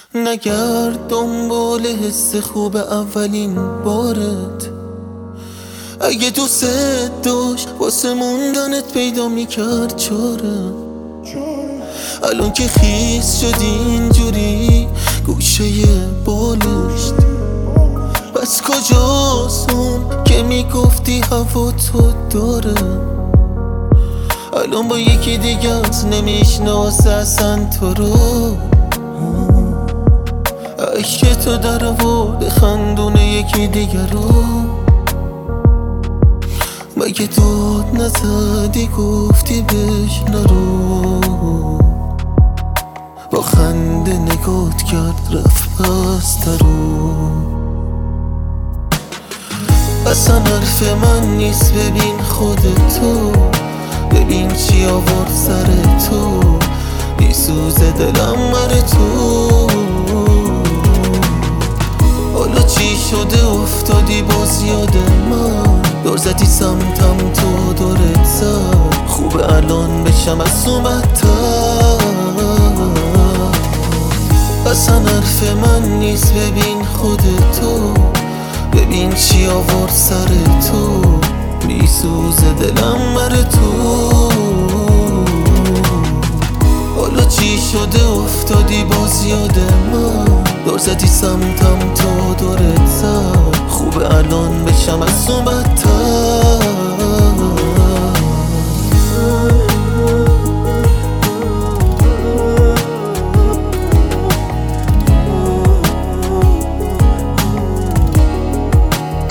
نگرد دنبال حس خوب اولین بارت. اگه دوست داشت واسه موندنت پیدا میکرد چاره. الان که خیس شدی اینجوری گوشه بالشت، بس کجاست اون که میگفتی هوا تو داره؟ الان با یکی دیگت نمیشناسه اصلا تو رو. عشق تو در آورد خندونه یکی دیگر رو. مگه داد نزدی گفتی بهش نرو؟ با خنده نگات کرد رفت پسترو. اصلا حرف من نیست ببین خودتو، ببین چی آورد سر تو. میسوزه دلم مر تو. حالا چی شده افتادی باز یاد من؟ دور زدی سمتم تو دورت زد. خوبه الان بشم از اون بدتر. اصلا حرف من نیست ببین خودتو، ببین چی آورد سر تو. میسوزه دلم مر تو. حالا چی شده افتادی باز یاد من؟ دور زدی سمتم تو دورت زد. خوبه الان بشم از اون بدتر.